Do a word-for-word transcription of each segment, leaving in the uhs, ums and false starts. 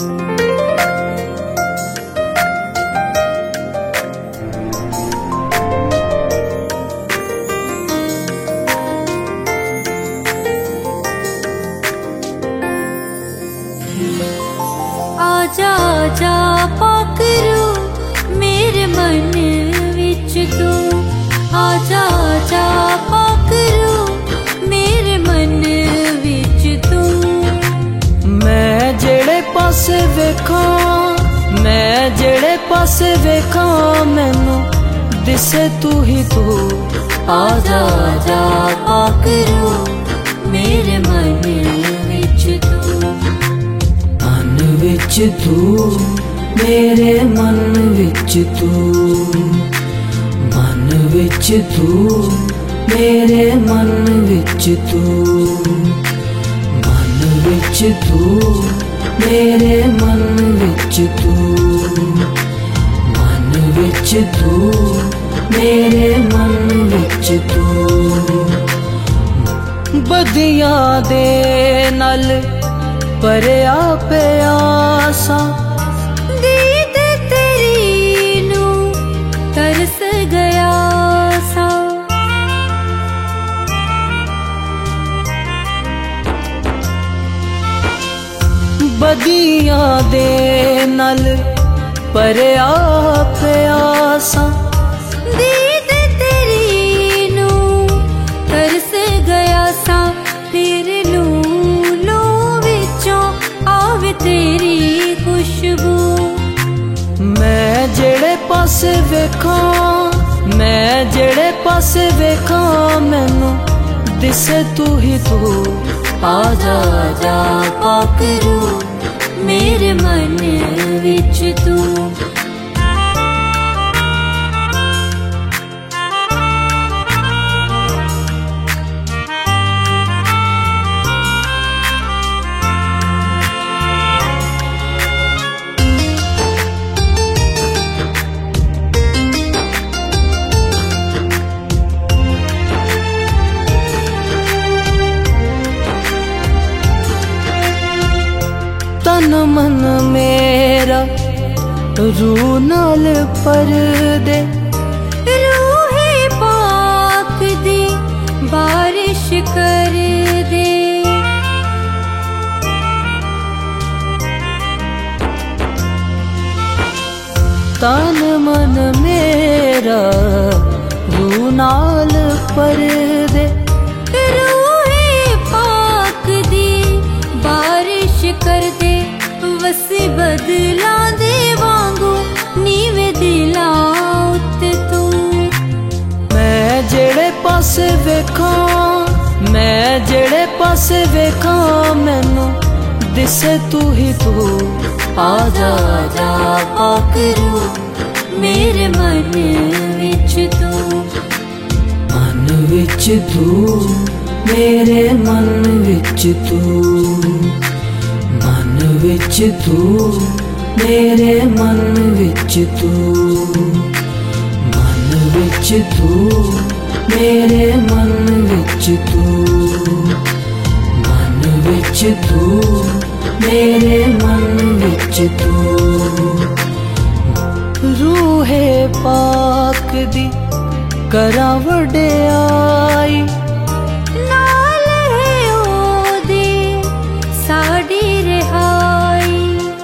आजा आजा पाकरू मेरे मन विच तू, आजा आजा पाकरू मेरे मन विच तू। मैं जेड़े पासे वेखां, मैं जेड़े पासे वेखां मैनू दिसे तू ही तू। आजा आजा पाकरू मेरे मन विच तू, विच तू मेरे मन विच तू, मन विच तू मेरे मन विच तू, मन विच तू मेरे मन विच तू, मन विच तू मेरे मन विच तू। बदियां दे नल परया प्यासा दीद तेरी नू तरस गया सा। बदियां दे नल परया प्यासा दीद तेरी नू तरस गया सा। तेरे लू तेरी खुशबू। मैं जेड़े पासे वेखां, मैं जेड़े पासे वेखां मैनू दिसे तू ही तू। आजा आजा पाकरू मेरे मन विच तू। तन मन मेरा रूह नाल पर दे, रूहे पाक दी बारिश कर दे। तन मन मेरा रूह नाल पर दे, रूहे पाक दी बारिश कर दे। वसी बदला दे वांगू नीवे दिला उत तू। मैं जेड़े पासे वेखां, मैं जेड़े पासे वेखां मैनू दिसे तू ही तू। आजा आजा पाकरू मेरे मन विच तू, मन विच तू मेरे मन विच तू, मन विच तू मेरे मन विच तू, मन विच तू मेरे मन विच तू, मन विच तू मेरे मन विच तू। रूहे पाक दी करां वडियाई, नाल है ओदी साडी रिहाई।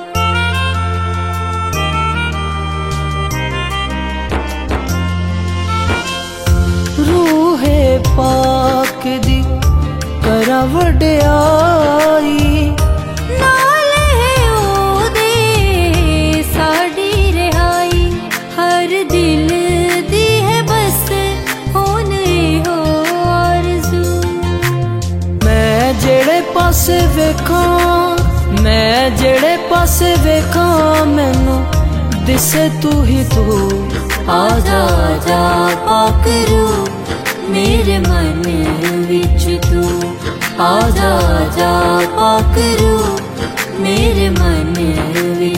रूहे पाक दी करां वडियाई, नाल है ओदे साडी रिहाई। हर दिल दी है बस होन हो आरज़ू। मैं जेड़े पासे वेखां, मैं जेड़े पासे वेखां मैनू दिसे तू ही तू। आजा आजा पाकरू मेरे मन विच तू। आजा आजा पाकरू मेरे मन विच